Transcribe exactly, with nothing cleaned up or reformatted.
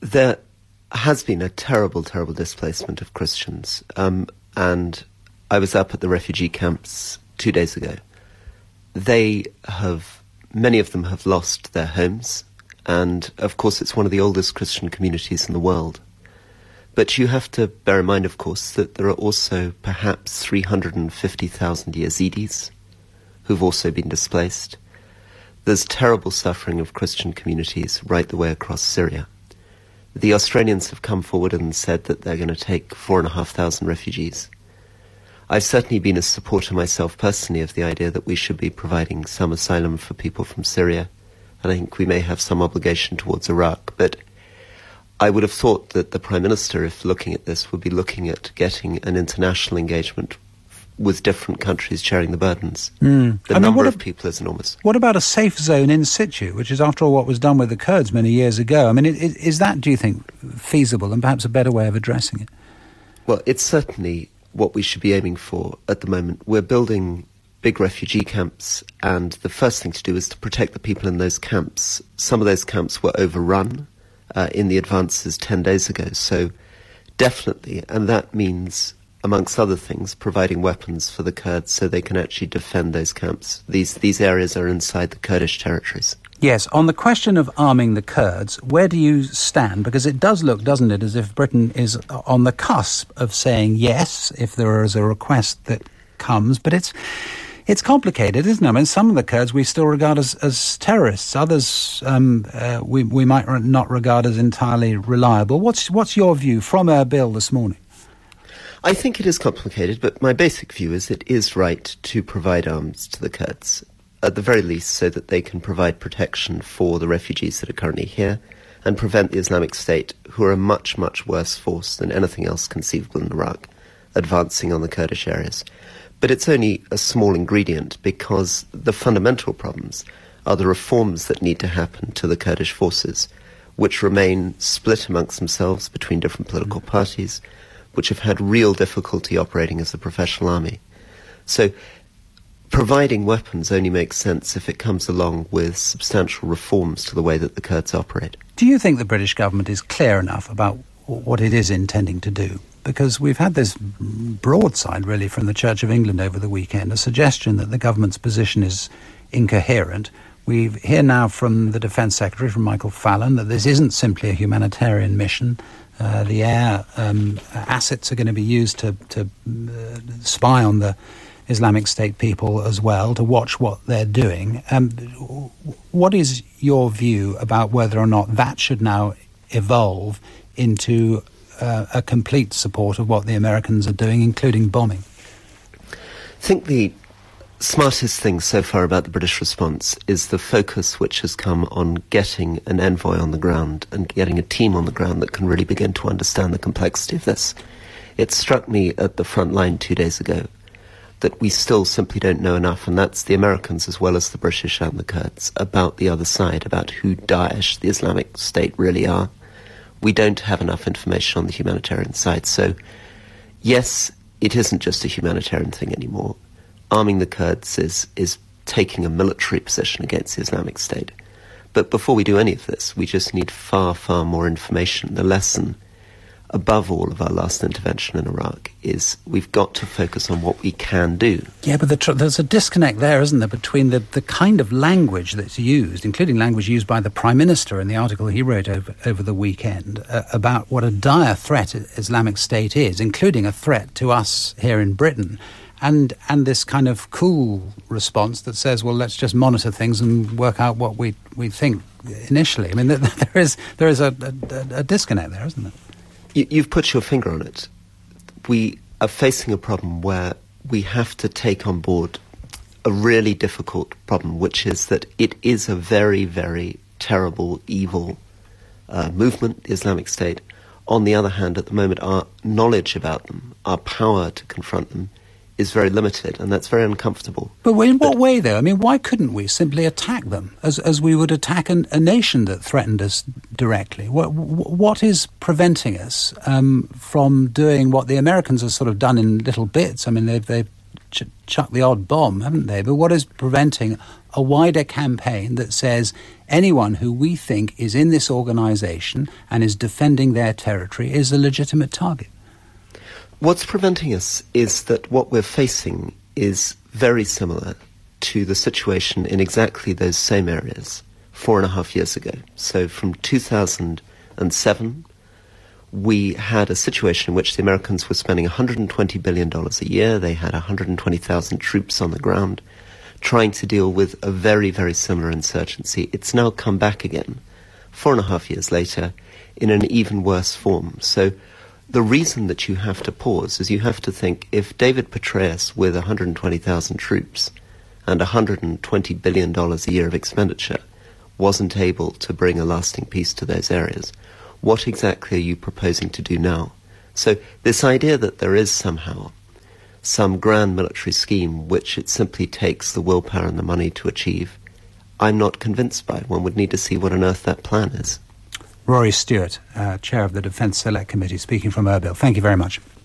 There has been a terrible, terrible displacement of Christians. Um, and I was up at the refugee camps two days ago. They have, many of them have lost their homes. And, of course, it's one of the oldest Christian communities in the world. But you have to bear in mind, of course, that there are also perhaps three hundred fifty thousand Yazidis who've also been displaced. There's terrible suffering of Christian communities right the way across Syria. The Australians have come forward and said that they're going to take four and a half thousand refugees. I've certainly been a supporter myself personally of the idea that we should be providing some asylum for people from Syria, and I think we may have some obligation towards Iraq. But I would have thought that the Prime Minister, if looking at this, would be looking at getting an international engagement with different countries sharing the burdens. Mm. The I mean, number of of people is enormous. What about a safe zone in situ, which is, after all, what was done with the Kurds many years ago? I mean, is, is that, do you think, feasible and perhaps a better way of addressing it? Well, it's certainly what we should be aiming for at the moment. We're building big refugee camps, and the first thing to do is to protect the people in those camps. Some of those camps were overrun uh, in the advances ten days ago, so definitely, and that means, amongst other things, providing weapons for the Kurds so they can actually defend those camps. These these areas are inside the Kurdish territories. Yes, on the question of arming the Kurds, where do you stand? Because it does look, doesn't it, as if Britain is on the cusp of saying yes, if there is a request that comes, but it's it's complicated, isn't it? I mean, some of the Kurds we still regard as, as terrorists, others um, uh, we, we might not regard as entirely reliable. What's, what's your view from Erbil this morning? I think it is complicated, but my basic view is it is right to provide arms to the Kurds, at the very least so that they can provide protection for the refugees that are currently here and prevent the Islamic State, who are a much, much worse force than anything else conceivable in Iraq, advancing on the Kurdish areas. But it's only a small ingredient, because the fundamental problems are the reforms that need to happen to the Kurdish forces, which remain split amongst themselves between different political parties, which have had real difficulty operating as a professional army. So providing weapons only makes sense if it comes along with substantial reforms to the way that the Kurds operate. Do you think the British government is clear enough about what it is intending to do? Because we've had this broadside, really, from the Church of England over the weekend, a suggestion that the government's position is incoherent. We hear now from the Defence Secretary, from Michael Fallon, that this isn't simply a humanitarian mission. Uh, the air um, assets are going to be used to, to uh, spy on the Islamic State people as well, to watch what they're doing. Um, what is your view about whether or not that should now evolve into uh, a complete support of what the Americans are doing, including bombing? I think the smartest thing so far about the British response is the focus which has come on getting an envoy on the ground and getting a team on the ground that can really begin to understand the complexity of this. It struck me at the front line two days ago that we still simply don't know enough, and that's the Americans as well as the British and the Kurds, about the other side, about who Daesh, the Islamic State, really are. We don't have enough information on the humanitarian side. So, yes, it isn't just a humanitarian thing anymore. Arming the Kurds is, is taking a military position against the Islamic State. But before we do any of this, we just need far, far more information. The lesson, above all, of our last intervention in Iraq is we've got to focus on what we can do. Yeah, but the tr- there's a disconnect there, isn't there, between the, the kind of language that's used, including language used by the Prime Minister in the article he wrote over, over the weekend, uh, about what a dire threat Islamic State is, including a threat to us here in Britain, and and this kind of cool response that says, well, let's just monitor things and work out what we, we think initially. I mean, there is, there is a, a, a disconnect there, isn't there? You've put your finger on it. We are facing a problem where we have to take on board a really difficult problem, which is that it is a very, very terrible, evil uh, movement, the Islamic State. On the other hand, at the moment, our knowledge about them, our power to confront them, is very limited, and that's very uncomfortable. But in what but, way, though? I mean, why couldn't we simply attack them as as we would attack an, a nation that threatened us directly? What what is preventing us um, from doing what the Americans have sort of done in little bits? I mean, they've they've ch- chucked the odd bomb, haven't they? But what is preventing a wider campaign that says anyone who we think is in this organisation and is defending their territory is a legitimate target? What's preventing us is that what we're facing is very similar to the situation in exactly those same areas four and a half years ago. So from two thousand seven, we had a situation in which the Americans were spending one hundred twenty billion dollars a year. They had one hundred twenty thousand troops on the ground trying to deal with a very, very similar insurgency. It's now come back again, four and a half years later, in an even worse form. So the reason that you have to pause is you have to think, if David Petraeus, with one hundred twenty thousand troops and one hundred twenty billion dollars a year of expenditure, wasn't able to bring a lasting peace to those areas, what exactly are you proposing to do now? So this idea that there is somehow some grand military scheme which it simply takes the willpower and the money to achieve, I'm not convinced by. One would need to see what on earth that plan is. Rory Stewart, uh, Chair of the Defence Select Committee, speaking from Erbil. Thank you very much.